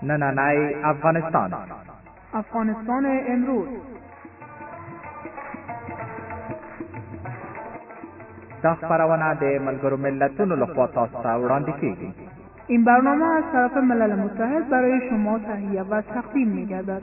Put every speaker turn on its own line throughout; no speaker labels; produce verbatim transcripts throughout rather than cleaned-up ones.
نننای افغانستان
افغانستان امروز
دا خبرونه د ملګرو ملتونو لخوا تاسو ته وړاندې کیږي.
این برنامه از طرف ملل متحد برای شما تهیه و تقدیم می‌گردد.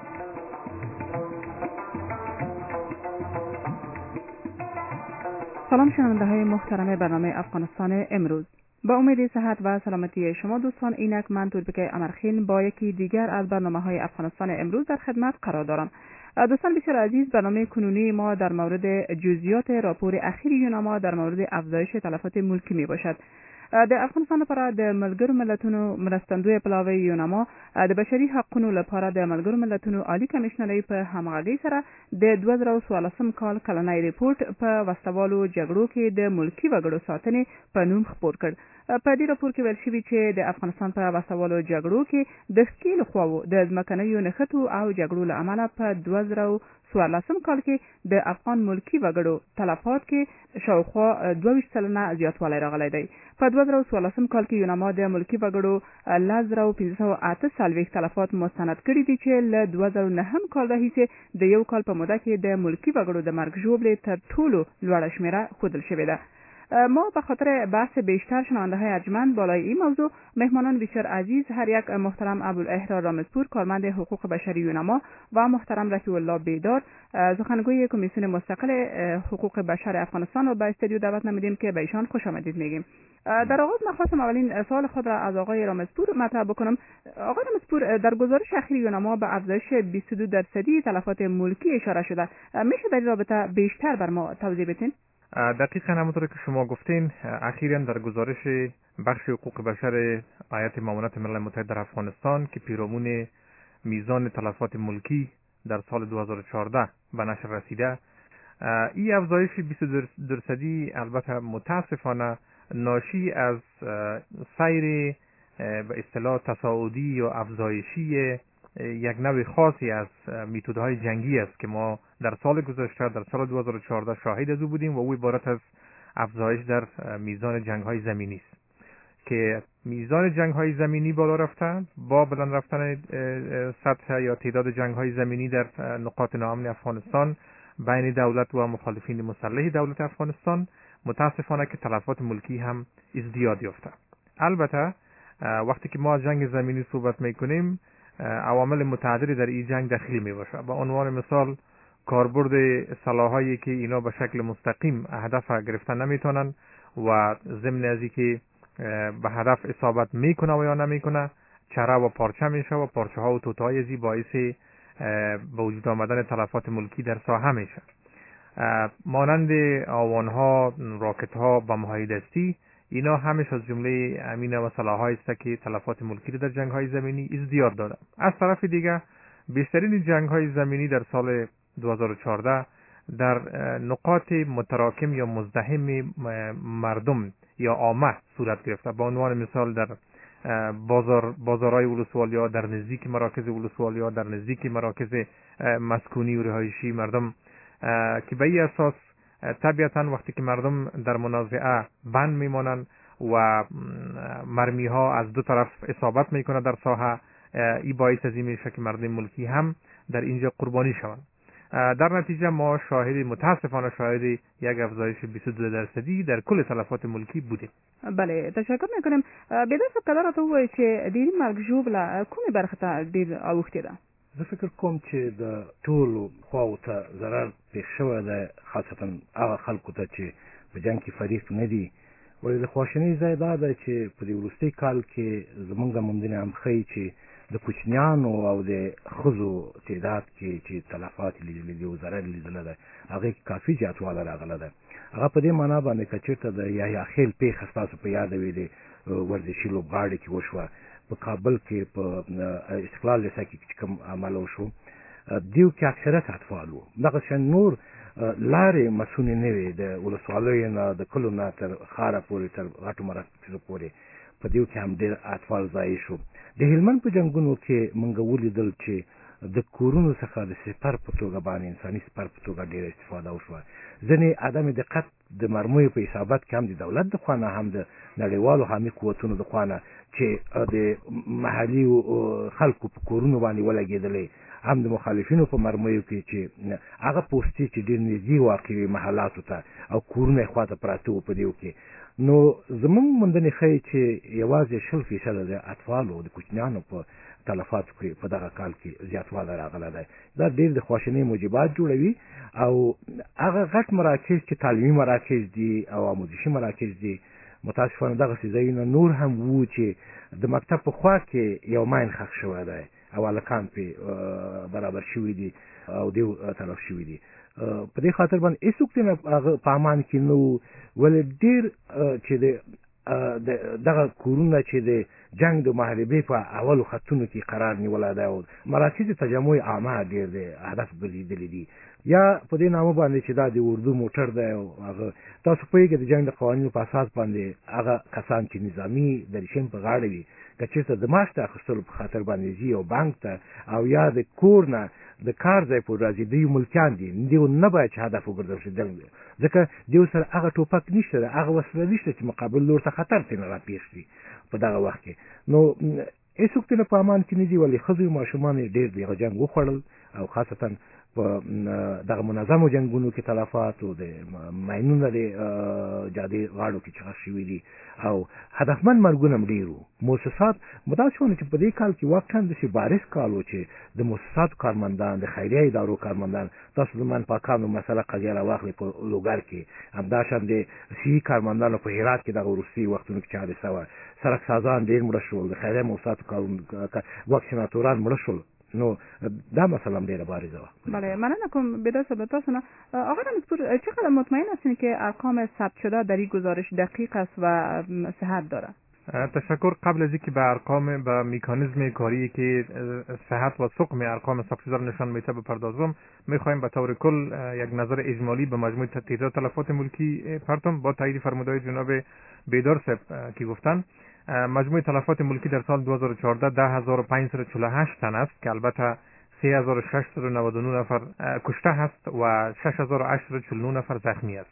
سلام شنونده های محترم برنامه افغانستان امروز. با امید صحت و سلامتی شما دوستان، اینک من توربک امرخین با یکی دیگر از برنامه های افغانستان امروز در خدمت قرار دارم. دوستان بسیار عزیز، برنامه کنونی ما در مورد جزئیات راپور اخیر یوناما در مورد افزایش تلفات ملکی می باشد. د افغانستان لپاره د ملګرو ملتونو مرستندوی پلاوی یوناما د بشري حقوقو لپاره د ملګرو ملتونو عالی کمشنري په همغږي سره د دوه زره او څوارلسم کال کلنۍ ریپورت په وسوالو جګړو کې د ملکی وګړو ساتنې په نوم خپور کړ. په دې راپور کې ویل شوي چې د افغانستان په وسوالو جګړو کې د ښکېلو خواوو د ځمکنیو نښتو او جګړو له امله په دوه زره او څوارلسم کال کې د افغان ملکی وګړو تلفات کې شاوخوا دوه ویشت سلنه زیاتوالی راغلی دی. په دوه زره او څوارلسم کال کې یوناما د ملکی وګړو لس زره او پنځه سوه اته څلوېښت تلفات مستند کړي دي چې له دوه زره نهم کال راهیسې د یو کال په موده کې د ملکی وګړو د مرګ ژوبلې تر ټولو لوړه شمیره ښودل شوې ده. ما به خاطر بحث بیشتر شنونده های ارجمند بالای این موضوع مهمانان بسیار عزیز، هر یک محترم ابوالاحرار رامزپور کارمند حقوق بشری یوناما و محترم رفیع الله بیدار سخنگوی کمیسیون مستقل حقوق بشر افغانستان رو به استودیو دعوت نمودیم که به ایشان خوش آمدید میگیم. در آغاز من خواستم اولین سوال خود را از آقای رامزپور مطرح بکنم. آقای رامزپور، در گزارش اخیر یوناما به افزایش بیست و دو درصدی تلفات ملکی اشاره شده. میشه در این رابطه بیشتر بر ما توضیح بدین؟
دقیقاً همونطور که شما گفتین، اخیراً در گزارش بخش حقوق بشر هیئت معاونت ملل متحد در افغانستان که پیرامون میزان تلفات ملکی در سال دو هزار و چهارده به نشر رسیده، این افزایش بیست و دو درصدی البته متاسفانه ناشی از سیر به اصطلاح تصاعدی یا افزایشی یک نوع خاصی از میتودهای جنگی است که ما در سال گذشته در سال دو هزار و چهارده شاهد از او بودیم و او عبارت از افزایش در میزان جنگ‌های زمینی است که میزان جنگ‌های زمینی بالا رفته با بلند رفتن سطح یا تعداد جنگ‌های زمینی در نقاط ناامن افغانستان بین دولت و مخالفین مسلح دولت افغانستان، متاسفانه که تلفات ملکی هم ازدیاد یافته. البته وقتی که ما از جنگ زمینی صحبت می‌کنیم، عوامل متعددی در این جنگ دخیل می باشه. به عنوان مثال کاربرد سلاحایی که اینا به شکل مستقیم هدف گرفتن نمیتونن و ضمن از اینکه به هدف اصابت میکنه و یا نمیکنه، چره و پارچه میشه و پارچه ها و توتهای ازی باعث به وجود آمدن تلفات ملکی در ساحه میشه. مانند آوان ها، راکت ها، بم های دستی، اینا همش از جمله امین و سلاح‌هایی است که تلفات ملکی در جنگ‌های زمینی ازدیاد داده. از طرف دیگه بیشترین جنگ‌های زمینی در سال دو هزار و چهارده در نقاط متراکم یا مزدحم مردم یا عامه صورت گرفته. به عنوان مثال در بازار بازارهای ولسوالیا، در نزدیک مراکز ولسوالیا، در نزدیک مراکز مسکونی و رهایشی مردم، که به این اساس طبیعتا وقتی که مردم در منازعه بند میمانند و مرمی ها از دو طرف اصابت میکنه در ساحه، این باعث از این میشه که مردم ملکی هم در اینجا قربانی شوند. در نتیجه ما شاهد متاسفانه شاهد یک افزایش بیست و دو درصدی در کل تلفات ملکی بودیم.
بله، تشکر میکنم. بیدار صاحب کدار ته وایي چې ډېری مرګ ژوبله کومې برخې ته ډېر اوښتې ده؟
زه فکر کوم چې د ټولو خواو ته ضرر پېښ شوی دی، خاصتا هغه خلکو ته چې په جنګ کې فریق نه دي. ولې د خواشینۍ ځای دا ده چې په دې وروستي کال کې زمونږ موندنې هم ښیي چې د کوچنیانو او د ښځو تعداد کې چې تلفات لیدلي دي او ضرر لیدلی دی، هغې کې کافي زیاتوالی راغلی دی. هغه په دې معنا باندې که چېرته د یحیی خیل پېښه ستاسو په یاده وي د ورزشي لوبغاړي کې وشوه، په کابل کې په استقلال لیسه کې چې کوم عمل وشو، دیو کې اکثریت اطفال وو. دغه شان نور لارې مسونې نه وې، د ولسوالیو نه د کلو نه تر ښاره پورې تر غټو مراکزو پورې په دیو کې هم ډېر اطفال ضایع شو. د هلمند په جنګونو کې موږ ولیدل چې د کورونو څخه د سپر په توګه باندې انساني سپر په توګه ډېره استفاده وشوه. ځنې عدم دقت د مرمیو په حسابات کې هم د دولت د خوا نه هم د نړیوالو حامي قوتونو د خوا نه چې د محلي خلکو په کورونو باندې ولګېدلې، هم د مخالفینو په مرمیو کې چې هغه پوستې چې ډېر نږدې واقع وي محلاتو ته او کورونه یې خواته پراته وو په دې کې. نو زموږ موندنې ښیي چې یوازې شل فیصده د اطفالو د کوچنیانو په تلفاتو کې په دغه کال کې زیاتوالی راغلی دی. دا ډېر د خواشینۍ موجبات جوړوي او هغه غټ مراکز چې تعلیمي مراکز دي او آموزشي مراکز دي، متاسفانه دغسې ځایونه نور هم وو چې د مکتب په خوا کې یو ماین ښخ شوی دی او هلکان پرې برابر شوي دي او دیو طرف شوي دي. په دې خاطر باندې هېڅوک ترې هغه په امان کې نه وو، ولې ډېر چې د دغه کورونه چې د جنگ د محاربې په اولو خطونو کې قرار نیولی دی او مراکز تجمع عامه ډېر دی هدف ګرځېدلي دي. یا په دې نامه باندې چې دا د اردو موټر دی او هغه تاسو پوهېږئ د جنګ د قوانینو په اساس باندې هغه کسان چې نظامي دریشم په غاړه وي که چېرته د معاش د اخیستلو په خاطر باندې ځي او بانک ته او یا د کور نه د کار ځای پورې راځي، دوی ملکیان دي، دیو نه باید چې هدف وګرځول شي جنګ، ځکه دیو سره هغه ټوپک نشته ده، هغه وسله نشته چې مقابل لور ته خطر ترې راپېښ شي په دغه وخت کې. نو هېڅوک ترې په امان کې نه دي، ولې ښځو او ماشومان یې ډېر دغه جنګ وخوړل او خاصتا په دغه منظمو جنګونو کې تلفات او د ماینونه د جادې غاړو کې چې ښخ شوي دي او هدفمند مرګونه هم ډېر وو. مؤسسات متاسفانه چې په دې کال کې واقعا داسې بارز کال و چې د مؤسساتو کارمندان، د خیریه ادارو کارمندان، تاسو د منپاکانو مسله قضیه راواخلئ په لوګر کې، همداشان د صحي کارمندانو په هرات کې دغه وروستي وختونو کې چې حادثه وه، سړک سازان ډېر مړه شول، د خیریه مؤسساتو واکسیناتوران مړه شول. نو دا مسئله هم ډیره بارزه وه.
بله، مننه کوم بیدار صاحب. تاسو نه آقای رمزپور چقدر مطمئن هستین که ارقام ثبت شده در این گزارش دقیق است و صحت داره؟
تشکر. قبل از اینکه به ارقام به مکانیزم کاری که صحت و سقم ارقام ثبت شده نشان میده بپردازم، میخوایم به طور کل یک نظر اجمالی به مجموع تعداد تلفات ملکی پرتم با تایید فرمودهای جناب بیدار صاحب که گفتن مجموع تلفات ملکی در سال دو هزار و چهارده ده هزار و پانصد و چهل و هشت تن است که البته سه هزار و ششصد و نود و نه نفر کشته هست و شش هزار و هشتصد و چهل و نه نفر زخمی است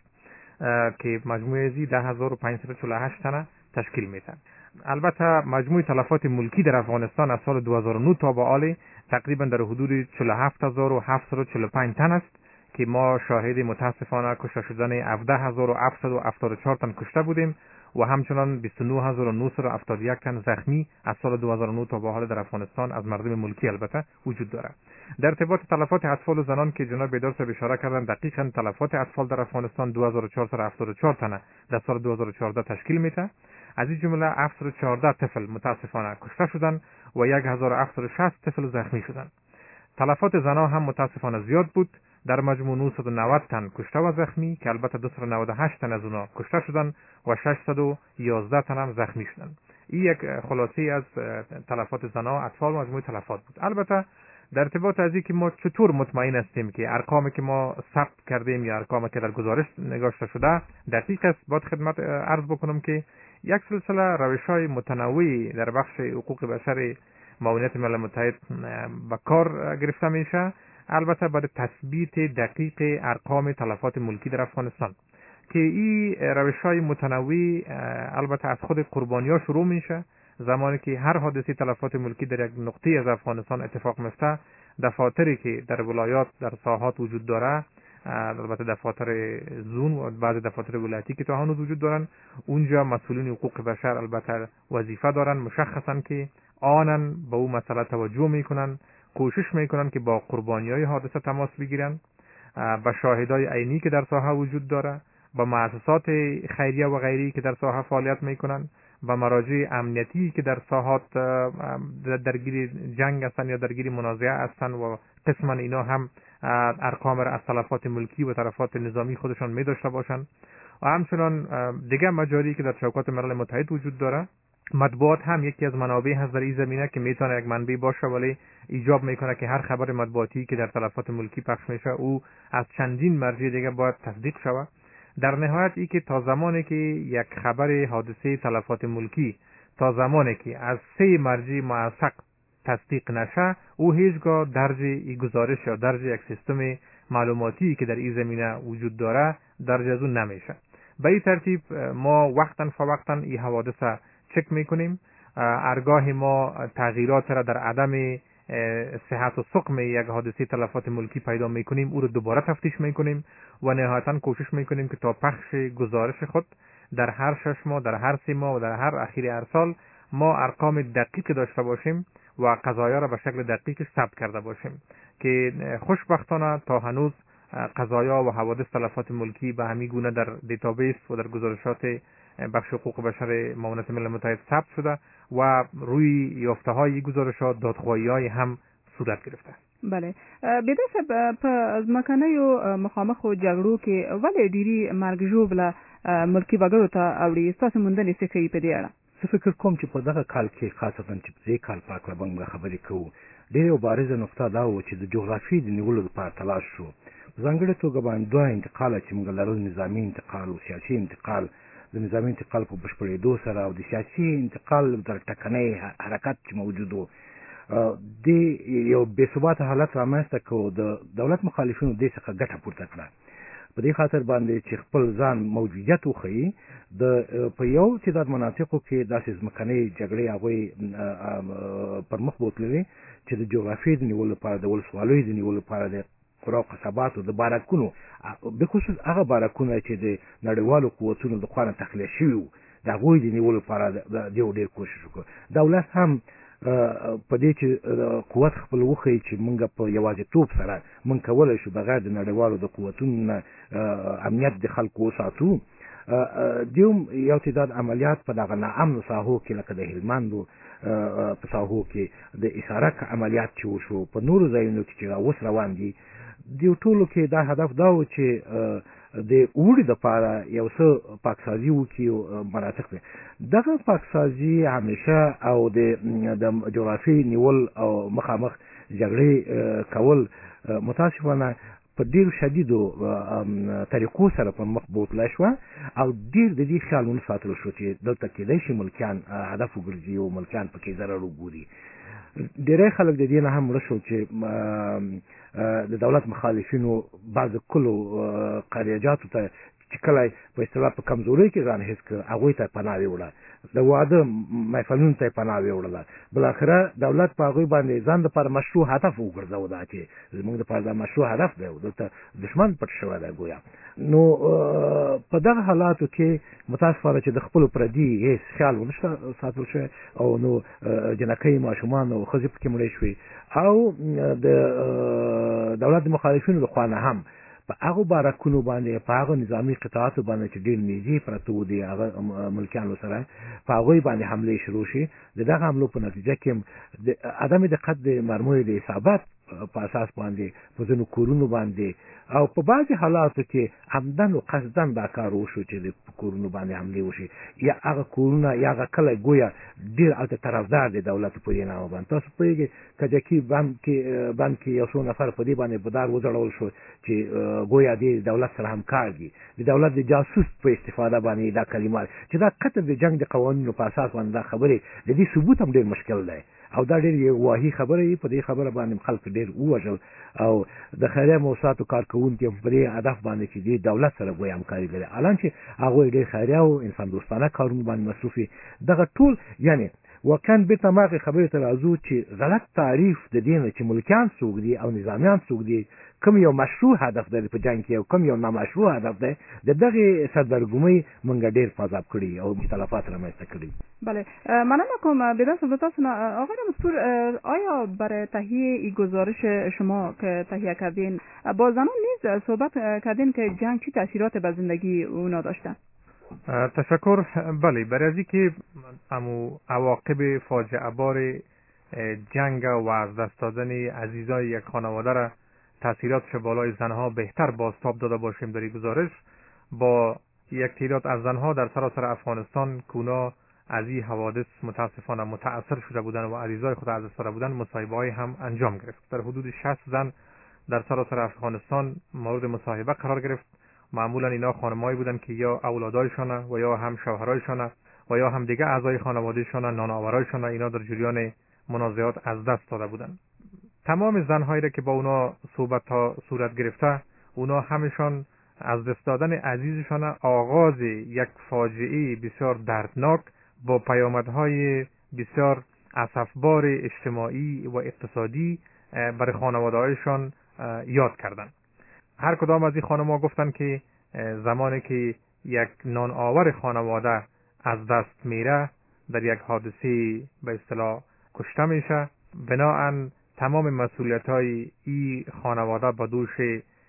که مجموع ازی ده هزار و پانصد و چهل و هشت تن تشکیل میده. البته مجموع تلفات ملکی در افغانستان از سال دو هزار و نه تا به حال تقریبا در حدود چهل و هفت هزار و هفتصد و چهل و پنج تن است که ما شاهد متاسفانه کشته شدن هفده هزار و هفتصد و هفتاد و چهار تن کشته بودیم و همچنان بیست و نه هزار و نهصد و هفتاد و یک تن زخمی از سال دو هزار و نه تا به حال در افغانستان از مردم ملکی البته وجود دارد. در ارتباط تلفات اطفال و زنان که جناب بیدار صاحب اشاره کردند، دقیقاً تلفات اطفال در افغانستان دو هزار و چهارصد و هفتاد و چهار تن در سال دو هزار و چهارده تشکیل میده. از این جمله هفتصد و چهارده طفل متاسفانه کشته شدند و هزار و هفتصد و شصت طفل زخمی شدند. تلفات زنان هم متاسفانه زیاد بود. در مجموع نهصد و نود تن کشته و زخمی که البته دویست و نود و هشت تن از اونا کشته شدند و ششصد و یازده تن هم زخمی شدند. این یک خلاصه از تلفات زنان اطفال و مجموع تلفات بود. البته در ارتباط از اینکه ما چطور مطمئن هستیم که ارقامی که ما ثبت کردیم یا ارقامی که در گزارش نگاشته شده دقیق است، باید خدمت عرض بکنم که یک سلسله روش‌های متنوعی در بخش حقوق بشر معاونیت ملل متحد به کار گرفته میشه، البته برای تثبیت دقیق ارقام تلفات ملکی در افغانستان که این روش‌های متنوع البته از خود قربانی‌ها شروع میشه. زمانی که هر حادثه تلفات ملکی در یک نقطه از افغانستان اتفاق میفته، دفاتری که در ولایات در ساحات وجود داره، البته دفاتر زون و بعض دفاتر ولایتی که تا هنوز وجود دارن، اونجا مسئولین حقوق بشر البته وظیفه دارن مشخصا که آنن به اون مسئله توجه میکنن، کوشش میکنن که با قربانیای حادثه تماس بگیرن، با شاهدای عینی که در ساحه وجود داره، با مؤسسات خیریه و غیری که در ساحه فعالیت میکنن، با مراجع امنیتی که در ساحات درگیر جنگ هستن یا درگیر منازعه هستن و قسما اینا هم ارقام از تلفات ملکی و تلفات نظامی خودشان می داشته باشن و همچنان دیگه مجاری که در چوکات ملل متحد وجود داره. مطبوعات هم یکی از منابع هست در این زمینه که میتونه یک منبع باشه، ولی ایجاب میکنه که هر خبر مطبوعاتی که در تلفات ملکی پخش میشه او از چندین مرجع دیگه باید تصدیق شود. در نهایت ای که تا زمانی که یک خبر حادثه تلفات ملکی تا زمانی که از سه مرجع موثق تصدیق نشه، او هیچگاه درج ای گزارش یا درج یک سیستم معلوماتی که در این زمینه وجود داره درج از اون نمیشه. به این ترتیب ما وقتا فوقتا این حوادث چک میکنیم. ارگاه ما تغییرات را در عدم صحت و سقم یک حادثه تلفات ملکی پیدا میکنیم، او رو دوباره تفتیش میکنیم و نهایتا کوشش میکنیم که تا پخش گزارش خود در هر شش ماه، در هر سه ماه و در هر اخیر هر سال ما ارقام دقیق داشته باشیم و قضایا را به شکل دقیق ثبت کرده باشیم که خوشبختانه تا هنوز قضایا و حوادث تلفات ملکی به همین گونه در دیتابیس و در گزارشات بخش حقوق بشر معاونت ملل متحد ثبت شده و روی یافته های گزارشات دادخواهی های هم صورت گرفته.
بله بده سب په ځمکنۍ او مخامخ جګړو کې ولې ډیری مرګ ژوبله ملکی وګړو ته اوړي ستاسو موندنې څه کوي په دې اړه؟
زه فکر کوم چې په دغه کال کې خاصتا چې په دې کال پاک لبنګ خبرې کوو ډېره مبارزه نقطه دا و چې د جغرافیې د نیولو لپاره تلاش شو. ځانګړې توګه باندې دوه انتقاله چې موږ لرل، نظامي انتقال او سیاسي انتقال. د نظامي انتقال په بشپړېدو سره او د سیاسي انتقال در ټکنۍ حرکت چې موجود و د یو بې ثباته حالت رامنځته کړو. د دولت مخالفینو دې څخه ګټه پورته کړه په دې خاطر باندې چې خپل ځان موجودیت وښیي. د په یو تعداد مناطقو کې داسې ځمکنۍ جګړې هغوی پر مخ بوتللې چې د جغرافیې د نیولو لپاره، د ولسوالیو د نیولو لپاره، د قرا او قصباتو د بارکونو، بخصوص هغه بارکونه چې د نړیوالو قوتونو لخوا نه تخلیه شوي وو، د هغوی د نیولو لپاره د یو ډېر کوشش وکړو. دولت هم په دې چې قوت خپل وښیي چې موږ په یوازېتوب سره موږ کولی شو بغیر د نړیوالو د قوتونو نه امنیت د خلکو وساتو. دیوم یو تعداد عملیات په دغه ناامنو ساحو کې لکه د هلمندو په ساحو کې د اسارک عملیات چې وشو، په نورو ځایونو کې چې اوس روان دي، دیو ټولو کې دا هدف دا و چې د اوړي دپاره یو څه پاکسازي وکړي او مناطق دی. دغه پاکسازي همیشه او د جغرافیې نیول او مخامخ جګړې کول متاسفانه په ډېرو شدیدو طریقو سره پر مخ بوتلی شوه او ډېر د دې خیال ونه ساتلو شو چې دلته کېدی شي ملکیان هدف وګرځي او ملکیان پکې ضرر وګوري. ډېری خلک د دې نه هم مړه شو چې د دولت مخالفینو بعض کلو قریجاتو ته چې کله په اصطلاح په کمزورۍ کې ځان حس کړ، هغوی ته پناه ویوړه، د واده محفلونو ته یې پناه ویوړله. بالاخره دولت په هغوی باندې ځان دپاره مشروع هدف وګرځو دا چې زموږ دپاره دا مشروع هدف دی او دلته دښمن پټ شوی دی ګویا. نو په دغه حالاتو کې متاسفانه چې د خپلو پردي هیڅ خیال ونشته ساتل شوی او نو جنکۍ، ماشومان او ښځې پکې مړې شوې او د دولت د مخالفینو لخوا نه هم په هغو بارکونو باندې، په هغو نظامي قطاعاتو باندې چې ډېر نږدې پراته وو د هغه ملکیانو سره، په هغوی باندې حملې شروع شي. د دغه حملو په نتیجه کې د عدم دقت د مرمویو د اصابت په اساس باندې په ځینو کورونو باندې او په بعضې حالاتو کې عمدن و قصدن دا کار وشو چې د کورونو باندې حملې وشي، یا هغه کورونه یا هغه کلی ګویا ډېر هلته طرفدار دی دولت په دې نامه باندې. تاسو پوهېږئ کجکي بند کې بند کې یو څو نفر په دې باندې په دار وځړول شو چې ګویا دې دولت سره همکار دي، د دولت د جاسوس په استفاده باندې دا کلمات چې دا قطع د جنگ د قوانینو په اساس باندې دا خبرې د دې ثبوت هم ډېر مشکل دی او دا ډېر یو واهي خبره وي. په دې خبره باندې خلک ډېر ووژل او د خیریه موسساتو کارکوونکي په دې هدف باندې چې دې دولت سره ګویا همکاري لري، حالان چې هغوی ډېر خیریه او انسان دوستانه کارونو باندې مصروف وي. دغه ټول یعنې واقعا بېرته ما هغې خبرې ته راځو چې غلط تعریف د دې نه چې ملکیان څوک دي او نظامیان څوک دي، کوم یو مشروع هدف دی په جنګ کې او کوم یو نامشروع هدف دی، د دغې سردرګمۍ موږ ډېر فاضاب کړي او مختلفات رامنځته کړي.
بله مننه کوم بدن صاحب. تاسو آقای مستور، آیا برای تهیه این گزارش شما که تهیه کردین با زنان نیز صحبت کردین که جنگ چی تاثیرات به زندگی اونا داشته؟
تشکر. بله، برای از اینکه امو عواقب فاجعه بار جنگ و از دست دادن عزیزای یک خانواده را تاثیراتش بالای زنها بهتر بازتاب داده باشیم در این گزارش، با یک تعداد از زنها در سراسر افغانستان کونا از این حوادث متاسفانه متاثر شده بودن و عزیزای خود از دست داده بودن مصاحبه‌های هم انجام گرفت. در حدود شصت زن در سراسر افغانستان مورد مصاحبه قرار گرفت. معمولا اینا خانمایی بودن که یا اولادایشان و یا هم شوهرایشان و یا هم دیگه اعضای خانوادهشان، نانآورایشان، اینا در جریان منازعات از دست داده بودن. تمام زنهایی را که با اونا صحبت ها صورت گرفته، اونا همشان از دست دادن عزیزشان آغاز یک فاجعه بسیار دردناک با پیامدهای بسیار اسفبار اجتماعی و اقتصادی برای خانواده‌هایشان یاد کردند. هر کدام از این خانم‌ها گفتند که زمانی که یک نان آور خانواده از دست میره، در یک حادثه به اصطلاح کشته میشه، بناهن تمام مسئولیت‌های این خانواده به دوش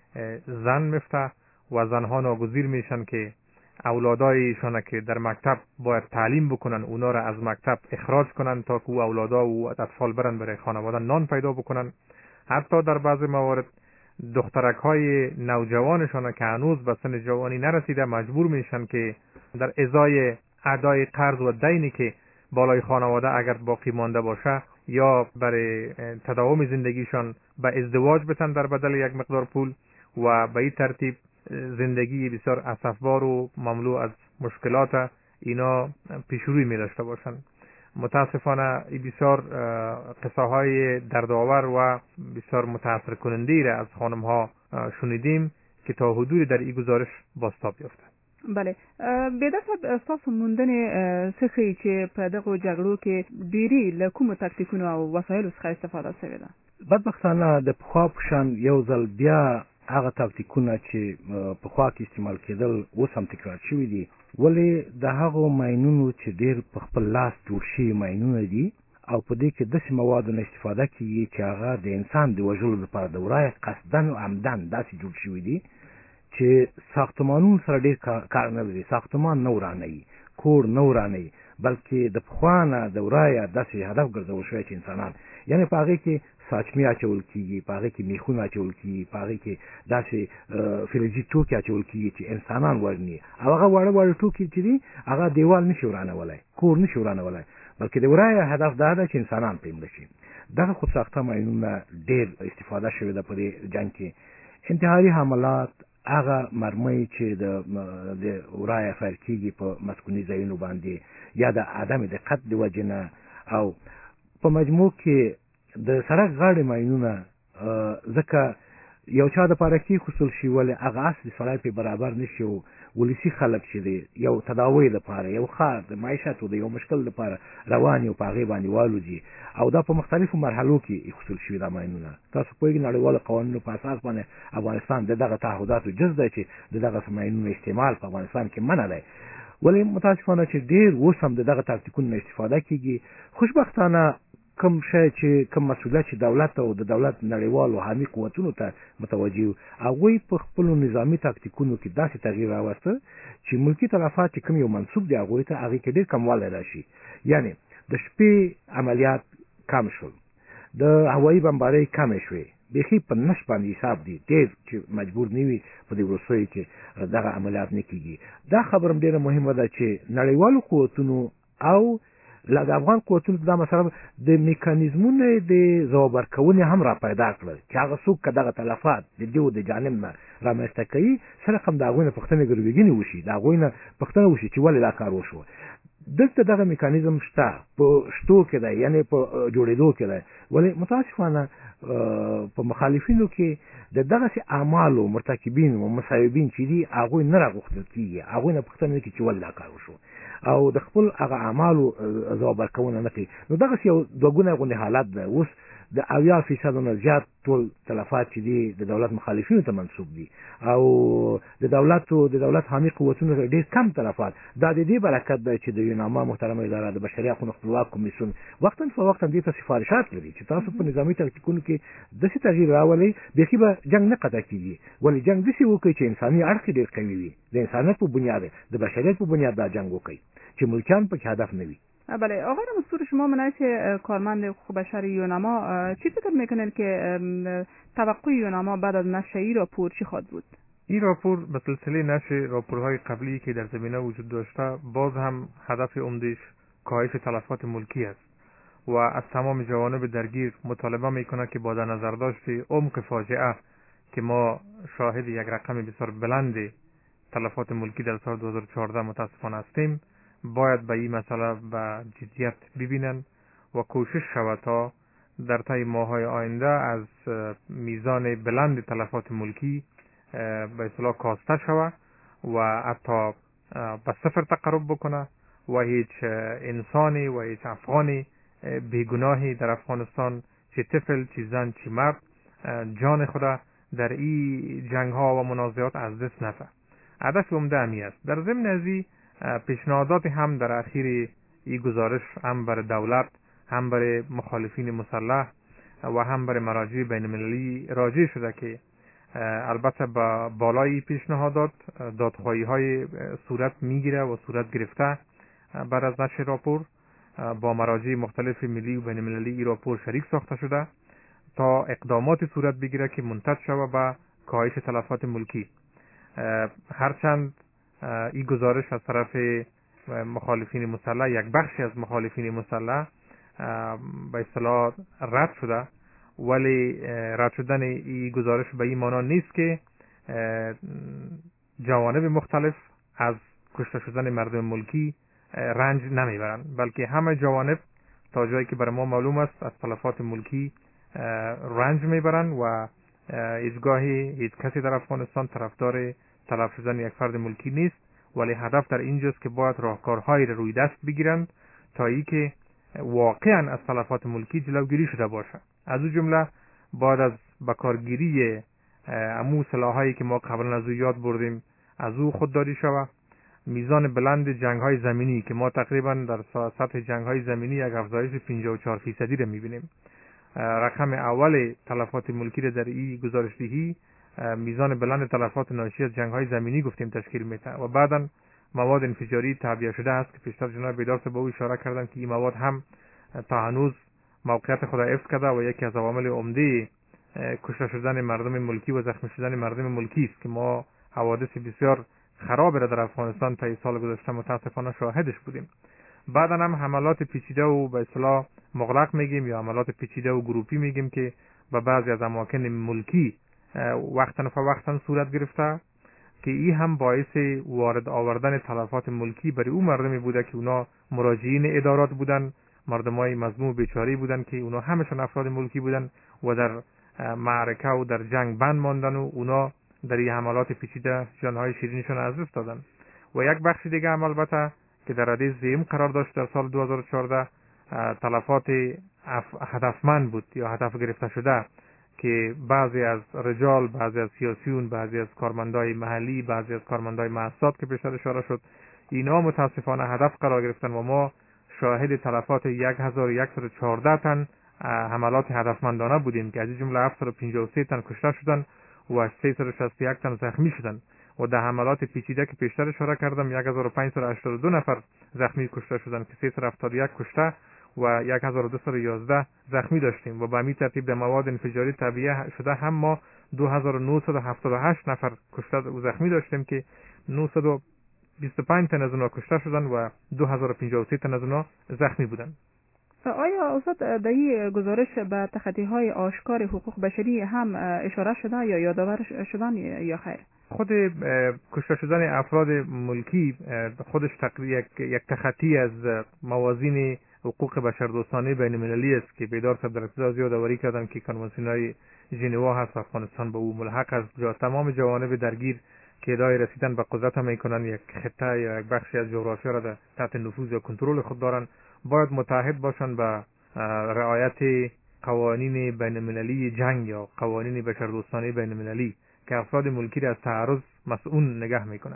زن میفته و زنها ناگزیر میشن که اولادایشان که در مکتب باید تعلیم بکنن اونا را از مکتب اخراج کنن تا که اولادا و اطفال برن برای خانواده نان پیدا بکنن. حتی در بعض موارد دخترک های نوجوانشان که هنوز به سن جوانی نرسیده مجبور میشن که در ازای ادای قرض و دینی که بالای خانواده اگر باقی مانده باشه یا برای تداوم زندگیشان به ازدواج بتن در بدل یک مقدار پول و به این ترتیب زندگی بسیار اسفبار و مملو از مشکلات اینا پیشروی می داشته باشند. متاسفانه این بسیار قصه های دردآور و بسیار متاثر کننده را از خانم ها شنیدیم که تا حدودی در این گزارش بازتاب یافته.
بله، به دست اساس موندن سخی چې په دغه جګړو کې ډيري له کومو تکتیکونو او وسایلو څخه استفاده شوې ده؟
بدبختانه د پخوا په شان یو ځل بیا هغه تکتیکونه چې پخوا کې استعمال کېدل اوس هم تکرار شوي دي، ولې د هغو ماینونو چې ډېر په خپل لاس جوړ شوي ماینونه دي او په دې کې داسې موادو نه استفاده کېږي چې هغه د انسان د وژلو لپاره د ورایه قصدن او عمدن داسې جوړ شوي دي چې ساختمانونو سره ډېر کار نه لري. ساختمان نه ورانوي، کور نه ورانوي، بلکې د پخوا نه د ورایه داسې هدف ګرځول شوی چې انسانان یعنې په هغې کې ساچمي اچول کېږي، په هغې کې میخونه اچول کېږي، په هغې کې داسې فلزي توکي اچول کېږي چې انسانان وژني او هغه واړه واړه توکي چې دي هغه دیوال نشي ورانولی، کور نشي ورانولی، بلکې د ورایه هدف دا ده چې انسانان پرې مړه شي. دغه خودساخته ماینونه ډېر استفاده شوې ده په دې جنګ کې. انتحاري حملات، هغه مرمۍ چې د د ورایه فایل کېږي په مسکوني ځایونو باندې یا د عدم دقت د وجې نه، او په مجموع کې د سړک غاړې ماینونه ځکه یو چا دپاره کېښودل شي ولې هغه اصلي سړی پرې برابر نه شي او ولسي خلک چې دی یو تداوی لپاره، یو ښار د معیشتو د یو مشکل لپاره روان یو په هغې باندې والوځي او دا په مختلفو مرحلو کې ایښودل شوي دا ماینونه. تاسو پوهېږئ نړیوالو قوانینو په اساس باندې افغانستان د دغه تعهداتو جز دی چې د دغه ماینونو استعمال په افغانستان کې منع دی، ولې متاسفانه چې ډېر اوس هم د دغه تاکتیکونو نه استفاده کېږي. خوشبختانه کوم شی چې کوم مسؤلیت چې دولت او د دولت نړیوالو حامي قوتونو ته متوجه وو، هغوی په خپلو نظامي تاکتیکونو کې داسې تغییر راوسته چې ملکي تلفات چې کوم یو منسوب دی هغوی ته هغې کې ډېر کموالی راشي. یعنې د شپې عملیات کم شول، د هوایي بمبارۍ کمې شوې، بیخي په نش باندې حساب دی ډېر چې مجبور نه وي په دې وروستیو کې دغه عملیات نه کېږي. دا خبره هم ډېره مهمه ده چې نړیوالو قوتونو او لا د افغان قوتونو دا مسله د میکانیزمونو د ځواب ورکونې هم را پیدا کړل چې هغه څوک که دغه تلفات د دوی د جانب نه رامنځته کوي سره هم د هغوی نه پوښتنې ګروېږنې وشي، د هغوی نه پوښتنه وشي چې ولې دا کار وشو. دلته دغه میکانیزم شته، په شتو کې دی، یعنې په جوړېدو کې دی، ولې متاسفانه په مخالفینو کې د دغسې اعمالو مرتکبین و مصوبین چې دي هغوی نه راغوښتل کېږي، هغوی نه پوښتنه نه کړي چې ولې دا کار وشو او د خپل هغه اعمالو ځواب ورکونه نه کوي. نو دغسې یو دوه ګونی غوندې حالت ده. اوس د اویا فیصدو نه زیات ټول تلفات چې دي د دولت مخالفینو ته منسوب دي او د دولتو د دولت حامي قوتونو ته ډېر کم تلفات. دا د دې برکت دی چې د یوناما محترمه اداره د بشري حقونو خپلواک کمیسیون وقتا فوقتا دې ته سفارشات لري چې تاسو په نظامي تکتیکونو کې داسې تغییر راولئ بیخي به جنګ نه قطع کېږي، ولې جنګ داسې وکړئ چې انساني اړخ یې ډېر قوي وي، د انسانیت په بنیاد د بشریت په بنیاد دا جنګ وکړئ چې ملکیان پکې هدف نه وي.
بله آقای مستور، شما منعش کارمند حقوق بشر یوناما چی فکر میکنید که توقع یوناما بعد از نشر این راپور چی خواهد بود؟
این راپور به سلسله نشر راپورهای قبلی که در زمینه وجود داشته باز هم هدف عمده‌اش کاهش تلفات ملکی است و از تمام جوانب درگیر مطالبه میکنه که با در نظر داشت عمق فاجعه که ما شاهد یک رقم بسیار بلند تلفات ملکی در سال دو هزار و چهارده متاسفانه هستیم، باید به این مسئله به جدیت ببینن و کوشش شود تا در طی ماه‌های آینده از میزان بلند تلفات ملکی به اصطلاح کاسته شود و حتی به صفر تقرب بکنه و هیچ انسانی و هیچ افغانی بیگناهی در افغانستان، چه طفل چه زن چه مرد، جان خود در این جنگ ها و منازعات از دست نده. هدف عمده همی است. در ضمن ازی پیشنهادات هم در اخیر این گزارش هم برای دولت، هم برای مخالفین مسلح و هم برای مراجع بین المللی راجع شده که البته با بالای پیشنهادات دادخواهی های صورت میگیره و صورت گرفته بعد از نشر راپور با مراجع مختلف ملی و بین المللی این راپور شریک ساخته شده تا اقدامات صورت بگیره که منتج شود به کاهش تلفات ملکی. هرچند این گزارش از طرف مخالفین مسلح، یک بخشی از مخالفین مسلح به اصطلاح رد شده، ولی رد شدن این گزارش به این معنا نیست که جوانب مختلف از کشته شدن مردم ملکی رنج نمیبرند، بلکه همه جوانب تا جایی که برای ما معلوم است از تلفات ملکی رنج میبرند و هیچگاهی هیچ کسی در افغانستان طرفدار تلف شدن یک فرد ملکی نیست، ولی هدف در اینجاست که باید راهکارهایی را روی دست بگیرند تا ای که واقعا از تلفات ملکی جلوگیری شده باشد. از او جمله بعد از بکارگیری امو سلاحایی که ما قبلا از او یاد بردیم از او خودداری شود، میزان بلند جنگ های زمینی که ما تقریبا در سطح جنگ های زمینی یک افزایش پنجاه و چهار فیصدی را میبینیم. رقم اول تلفات ملکی را در این گزارشدهی میزان بلند تلفات ناشی از جنگ های زمینی گفتیم تشکیل میده و بعدا مواد انفجاری تعبیه شده است که پیشتر جناب بیدار به او اشاره کردن که این مواد هم تا هنوز موقعیت خود حفظ کرده و یکی از عوامل عمده کشته شدن مردم ملکی و زخمی شدن مردم ملکی است که ما حوادث بسیار خراب را در افغانستان تا سال گذشته متاسفانه شاهدش بودیم. بعدا هم حملات پیچیده و به اصطلاح مغلق میگیم یا حملات پیچیده و گروپی میگیم که به بعضی از اماکن ملکی وقتاً فوقتاً صورت گرفته که این هم باعث وارد آوردن تلفات ملکی برای اون مردمی بوده که اونا مراجعین ادارات بودن، مردمای مظلوم و بیچاره بودن که اونا همشون افراد ملکی بودن و در معرکه و در جنگ بند ماندن و اونا در این حملات پیچیده جانهای شیرینشون از دست دادن. و یک بخش دیگه هم البته که در رده زیم قرار داشت در سال دو هزار و چهارده تلفات هدفمند بود یا هدف گرفته شده که بعضی از رجال، بعضی از سیاسیون، بعضی از کارمندای محلی، بعضی از کارمندای مؤسسات که پیشتر اشاره شد اینا متاسفانه هدف قرار گرفتن و ما شاهد تلفات یک هزار و صد و چهارده تن حملات هدفمندانه بودیم که از این جمله هفتصد و پنجاه و سه تن کشته شدن و سیصد و شصت و یک تن زخمی شدن و در حملات پیچیده که پیشتر اشاره کردم یک هزار و پانصد و هشتاد و دو نفر زخمی کشته شدن که سیصد و هفتاد و یک کشته و یک هزار و دویست و یازده زخمی داشتیم و به همین ترتیب در مواد انفجاری تعبیه شده هم ما دو هزار و نهصد و هفتاد و هشت نفر کشته و زخمی داشتیم که نهصد و بیست و پنج تن از اونها کشته شدن و دو هزار و پنجاه و سه تن از اونها زخمی بودن.
آیا استاد در این گزارش به تخطی‌های آشکار حقوق بشری هم اشاره شده یا یادآور شدن یا خیر؟
خود کشته شدن افراد ملکی خودش تقریبا یک تخطی از موازین حقوق بشردوستانه بین المللی است که بیدار صاحب در ابتدا یادآوری کردن که کنوانسیون‌های ژنوا هست و افغانستان به او ملحق است. جا تمام جوانب درگیر که ادعای رسیدن به قدرت میکنن یک خطه یا یک بخشی از جغرافیا را تحت نفوذ یا کنترل خود دارن باید متحد باشند به رعایت قوانین بین المللی جنگ یا قوانین بشردوستانه بین المللی که افراد ملکی را از تعرض مسئول نگه میکنه.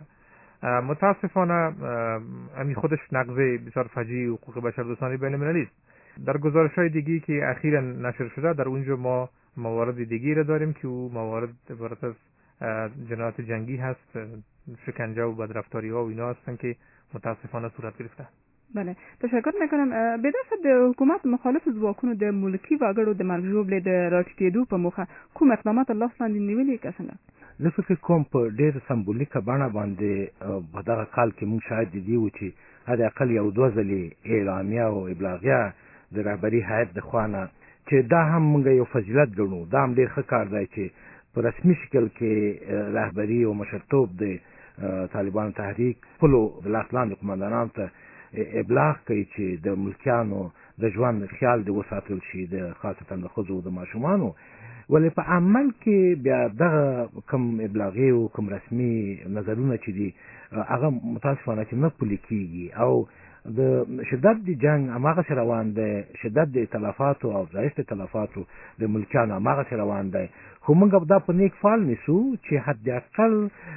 متاسفانه همین خودش نقض بسیار فجیع حقوق بشردوستانه بین المللی است. در گزارش‌های دیگی که اخیراً نشر شده در اونجا ما موارد دیگی را داریم که او موارد عبارت از جنایات جنگی هست، شکنجه و بدرفتاری‌ها و اینا هستن که متاسفانه صورت گرفته.
بله، تشکر میکنم. به دست د حکومت مخالف ځواکونو د ملکی وګړو د مرګ ژوبلې د راټیټېدو په موخه کوم اقدامات لاس لاندې نیولي که څنګه؟
زه فکر کوم په ډېر سمبولیکه بڼه باندې په دغه کال کې موږ شاید دي و چې حداقل یو دوه ځلې اعلامیه او ابلاغیه د رهبري هیئت د خوا نه چې دا هم موږ یو فضیلت ګڼو، دا هم ډېر ښه کار دی چې په رسمي شکل کې رهبري او مشرتوب د طالبانو تحریک خپلو د لاس لاندې قومندانانو ته ابلاغ کوي چې د ملکیانو د ژوند خیال د وساتل شي د خاصتا د ښځو د ماشومانو ولې په عمل کې بیا دغه کوم ابلاغي او کوم رسمي نظرونه چې دي هغه متاسفانه چې نه پلي کېږي او د شدت د جنگ هماغسې روان دی شدت د تلفاتو او افزایش د تلفاتو د ملکیانو هماغسې روان دی خو موږ دا په نیک فال نیسو چې حد اقل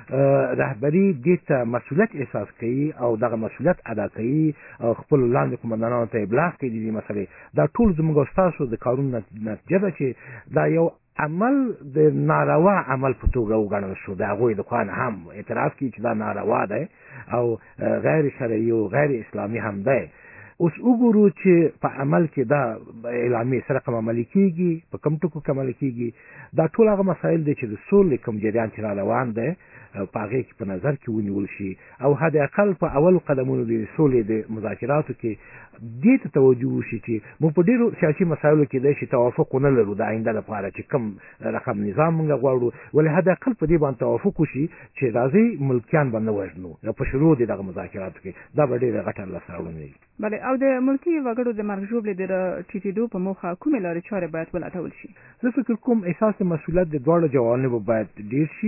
رهبري دې ته مسؤلیت احساس کوي او دغه مسؤلیت ادا کوي او خپلو لاندې قمندانانو ته ابلاغ کوي د دې مسلې دا ټول زموږ او ستاسو د کارونو نتیجه ده چې دا یو عمل د ناروا عمل په توګه وګڼل شو د هغوی د خوا نه هم اعتراف کوي چې دا ناروا دی او غیر شرعي او غیر اسلامي هم دی اوس وګورو چې په عمل کې دا اعلامیې سره کوم عملي کېږي په کوم ټکو کې عملي کېږي دا ټول هغه مسایل دی چې د سولې کوم جریان چې را روان دی په هغې کې په نظر کې ونیول شي او حد اقل په اولو قدمونو د سولې د مذاکراتو کې دې ته توجه وشي چې موږ په ډېرو سیاسي مسایلو کې دی چې توافق ونه لرو د آینده لپاره چې کوم رقم نظام موږ غواړو ولې حد اقل په دې باندې توافق وشي چې راځئ ملکیان به نه وژنو په شروع د دغه مذاکراتو کې دا به ډېره غټه لاسته راوړنه وي.
بله او د ملکي وګړو د مرګ ژوبلې د ټیټېدو په موخه کومې لارې چارې باید ولټول شي؟
زه فکر کوم احساس مسؤلیت د دواړو جوانبو باید ډېر شي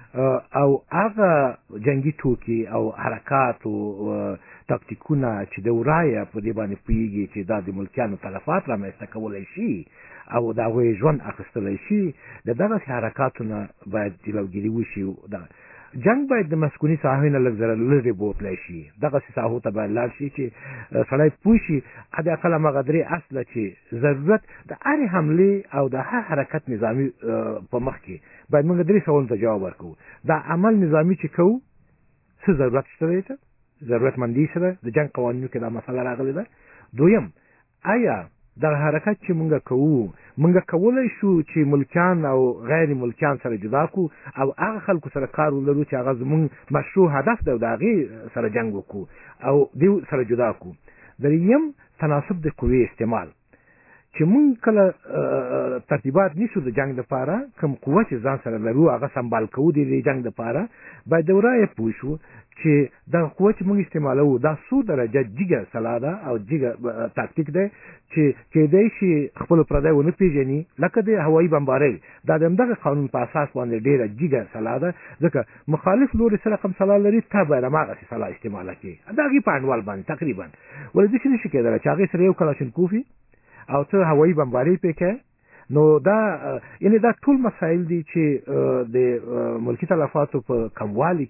او هغه جنگي ټوکي او حرکات او تاکتیکونه چې د ورایه په دې باندې پوهېږي چې دا د ملکیانو تلفات رامنځته کولی شي او د هغوی ژوند اخیستلی شي د دغسې حرکاتو نه باید جلوګیري وشي. جنگ باید د مسکوني ساحې نه لږ ذره لرې بوتلی شي دغسې ساحو ته باید لاړ شي چې سړی پوه شي حد اقل هماغه درې اصله چې ضرورت د هرې حملې او د هر حرکت نظامي په مخ کې باید موږ درې سوالونو ته جواب ورکوو. دا عمل نظامي چې کوو څه ضرورت شته دی ته ضرورتمندي څه ده د جنگ قوانینو کې دا مسله راغلې ده. دویم آیا دغه حرکت چې موږ کوو موږ کولی شو چې ملکیان او غیر ملکیان سره جدا کو او هغه خلکو سره کار ولرو چې هغه زموږ مشروع هدف ده او د هغې سره جنګ وکړو او دې سره جدا کو. دریم تناسب د قوې استعمال چې موږ کله ترتیبات نیسو د جنگ دپاره کوم قوه چې ځان سره لرو هغه سنبال کوو د دې جنگ دپاره باید د ورایه پوه شو چې دغه قوه چې موږ استعمالوو دا څو درجه جګه سلا ده او جګه تاکتیک دی چې کېدی شي خپلو پردی ونه پېژني لکه د هوایي بمبارۍ دا د همدغه قانون په اساس باندې ډېره جګه سلا ده ځکه مخالف لوري سره کوم سلا لري تا باید هماغسې سلا استعماله کړي د هغې په انډول باندې تقریبا ولې داسې نه شي کېدلی چې هغې سره یو کلاشینکوف وي او ته هوایي بمبارۍ پې کوې نو دا یعنی دا ټول مسایل دي چې د ملکی تلفاتو په کموالي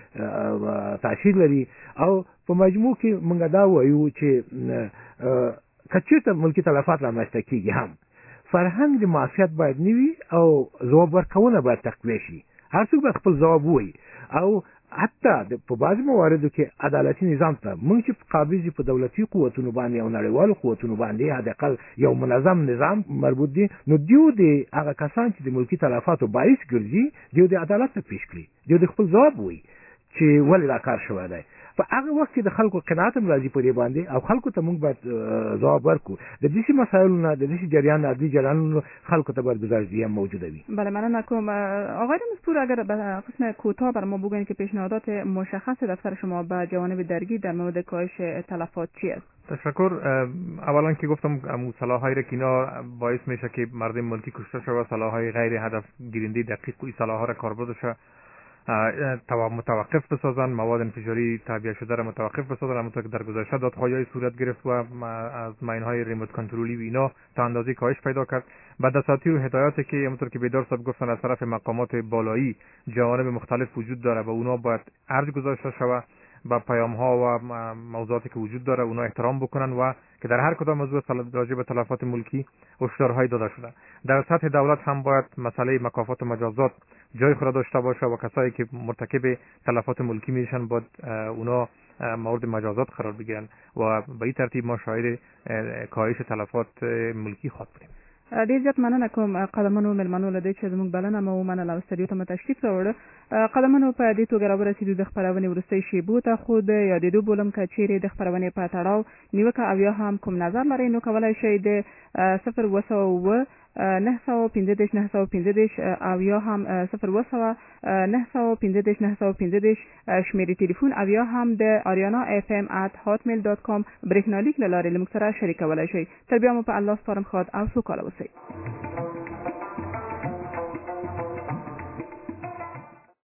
کې تاثیر لري او په مجموع کې موږ دا وایو چې که چېرته ملکی تلفات رامنځته کېږي هم فرهنګ د معافیت باید نه وي او ځواب ورکونه باید تقویه شي هر څوک باید خپل ځواب ووایي او حتی په بعضې مواردو کې عدالتي نظام ته موږ چې قابض په دولتي قوتونو باندې او نړیوالو قوتونو باندې حداقل یو منظم نظام مربوط دي نو دیو د هغه کسان چې د ملکي تلفاتو باعث ګرځي دیو د عدالت ته پیش کړي دیو د خپل ځواب ووایي چې ولې دا کار شوی دی. په هغه وخت کې د خلکو قناعت هم راځي په دې باندې او خلکو ته موږ باید ځواب ورکړو د داسې مسایلو نه د داسې جریان عدلي جریانونو خلکو ته باید گزارش‌دهی هم موجوده وی.
بله ممنون کوم آقای مستور اگر به قسم کوتاه بر ما بگویید که پیشنهادات مشخص دفتر شما به جوانب درگیر در مورد کاهش تلفات چی است؟
تشکر. اولا که گفتم سلاح‌هایی را که اینا باعث میشه که مردم ملکی کشته شود سلاح‌های غیر هدف گیرنده دقیق این سلاح‌ها را کاربردش متوقف بسازن مواد انفجاری تعبیه شده را متوقف بسازن همونطور که در گذشته دادخواهی صورت گرفت و از ماین‌های ریموت کنترلی و اینا تا اندازه کاهش پیدا کرد. بعد اساطیر و هدایاتی که همونطور که بیدار صاحب گفتن از طرف مقامات بالایی جوانب مختلف وجود داره و اونا باید ارج گذاشته شود با پیام ها و موضوعاتی که وجود داره اونا احترام بکنن و که در هر کدام موضوع راجع به تلفات ملکی هشدارهای داده شده. در سطح دولت هم باید مسئله مکافات و مجازات جای خود داشته باشه و کسایی که مرتکب تلفات ملکی میشن باید اونا مورد مجازات قرار بگیرن و به این ترتیب ما شاهد کاهش تلفات ملکی خواهد بودیم.
ډیر زیات مننه کوم قدمونو ملمنو له دې چې زموږ بلنه مو ومنله او استډیو ته مو تشریف راوړه. قدمونو په دې توګه راورسېدو د خپرونې وروستۍ شیبو ته خو د یادېدو بولم که چیرې د خپرونې په تړاو نیوکه او یا هم کوم نظر لرئ نو کولی شئ د صفر اوه سوه اوه نه سوه پنځه دېرش نه سوه پنځه دېرش او یا هم صفر اوه سوه نه سوه پنځه دېرش نه سوه پنځه دېرش شمیرې تلیفون او یا هم د آریانا اف ام ات هاتمیل دات کام برېښنالیک له لارې له موږ سره شریکولی شئ. تر بیا مو په الله سپارم، ښاد او سوکاله اوسئ.